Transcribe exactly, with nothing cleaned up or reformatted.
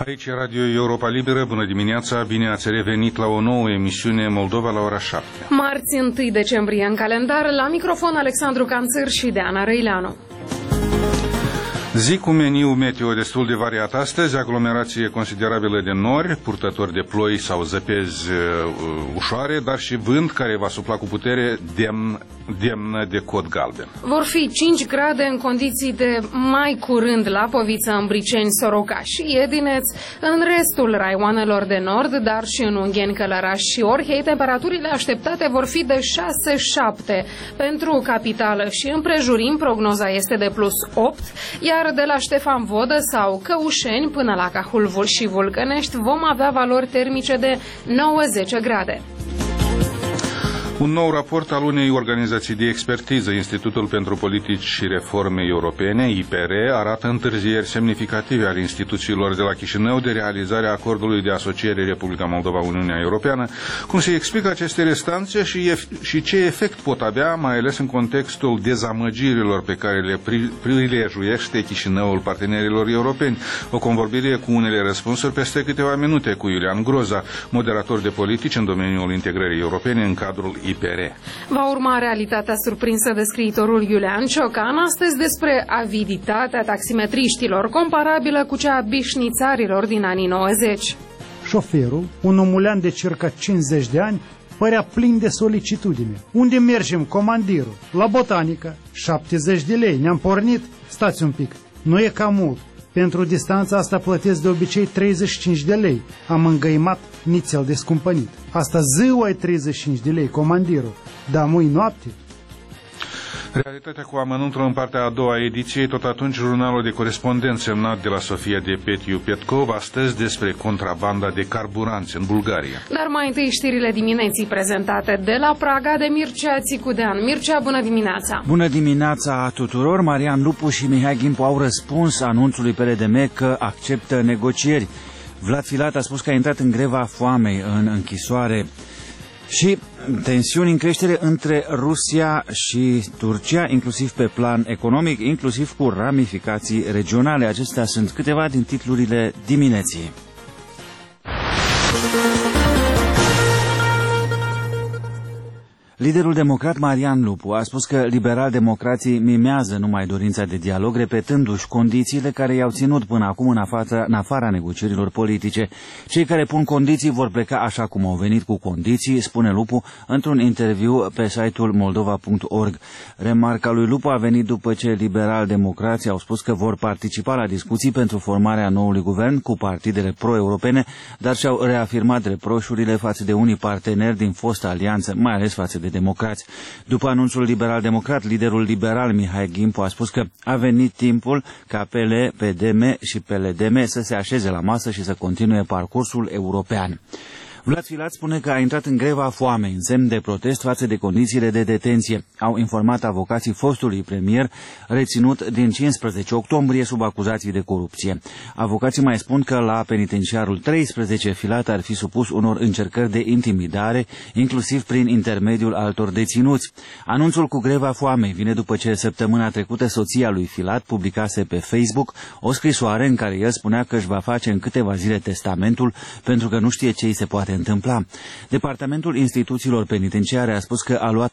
Aici e Radio Europa Liberă, bună dimineața, bine ați revenit la o nouă emisiune Moldova la ora șapte. Marți întâi decembrie în calendar, la microfon Alexandru Canțăr și Deana Răileanu. Zi cu meniu meteo destul de variat astăzi, aglomerație considerabilă de nori, purtători de ploi sau zăpezi uh, ușoare, dar și vânt care va sufla cu putere demn, demnă de cod galben. Vor fi cinci grade în condiții de mai curând la Poviță, Îmbriceni, Soroca și Edineț, în restul raioanelor de nord, dar și în Ungheni, Călăraș și Orhei, temperaturile așteptate vor fi de șase șapte. Pentru capitală și împrejurim, prognoza este de plus opt, iar de la Ștefan Vodă sau Căușeni până la Cahul și Vulcănești vom avea valori termice de nouă zece grade. Un nou raport al unei organizații de expertiză, Institutul pentru Politici și Reforme Europene, I P R, arată întârzieri semnificative ale instituțiilor de la Chișinău de realizarea acordului de asociere Republica Moldova-Uniunea Europeană. Cum se explică aceste restanțe și, și ce efect pot avea, mai ales în contextul dezamăgirilor pe care le prilejuiește Chișinăul partenerilor europeni? O convorbire cu unele răspunsuri peste câteva minute cu Iulian Groza, moderator de politici în domeniul integrării europene în cadrul I P R. Va urma realitatea surprinsă de scriitorul Iulian Ciocan astăzi despre aviditatea taximetriștilor, comparabilă cu cea a bișnițarilor din anii nouăzeci. Șoferul, un omulean de circa cincizeci de ani, părea plin de solicitudine. Unde mergem, comandirul? La botanică. șaptezeci de lei. Ne-am pornit? Stați un pic. Nu e cam mult. Pentru distanța asta plătesc de obicei treizeci și cinci de lei. Am îngăimat nițel descumpănit. Asta ziua e treizeci și cinci de lei, comandirul. Dar mâini noapte. Realitatea cu amănuntul în partea a doua ediției, tot atunci jurnalul de corespondent semnat de la Sofia de Petiu Petkov, astăzi despre contrabanda de carburanți în Bulgaria. Dar mai întâi știrile dimineții prezentate de la Praga de Mircea Țicudean. Mircea, bună dimineața! Bună dimineața tuturor! Marian Lupu și Mihai Gimpu au răspuns anunțului P R D M că acceptă negocieri. Vlad Filat a spus că a intrat în greva foamei în închisoare. Și tensiuni în creștere între Rusia și Turcia, inclusiv pe plan economic, inclusiv cu ramificații regionale. Acestea sunt câteva din titlurile dimineții. Liderul democrat Marian Lupu a spus că liberal-democrații mimează numai dorința de dialog, repetându-și condițiile care i-au ținut până acum în afara, în afara negocierilor politice. Cei care pun condiții vor pleca așa cum au venit cu condiții, spune Lupu într-un interviu pe site-ul moldova punct org. Remarca lui Lupu a venit după ce liberal-democrații au spus că vor participa la discuții pentru formarea noului guvern cu partidele pro-europene, dar și-au reafirmat reproșurile față de unii parteneri din fosta alianță, mai ales față de de democrați. După anunțul liberal-democrat, liderul liberal Mihai Gimpu a spus că a venit timpul ca P L, P D M și P L D M să se așeze la masă și să continue parcursul european. Vlad Filat spune că a intrat în greva foamei, în semn de protest față de condițiile de detenție. Au informat avocații fostului premier, reținut din cincisprezece octombrie sub acuzații de corupție. Avocații mai spun că la penitenciarul treisprezece Filat ar fi supus unor încercări de intimidare, inclusiv prin intermediul altor deținuți. Anunțul cu greva foamei vine după ce săptămâna trecută soția lui Filat publicase pe Facebook o scrisoare în care el spunea că își va face în câteva zile testamentul pentru că nu știe ce îi se poate întâmpla. Departamentul Instituțiilor Penitenciare a spus că a luat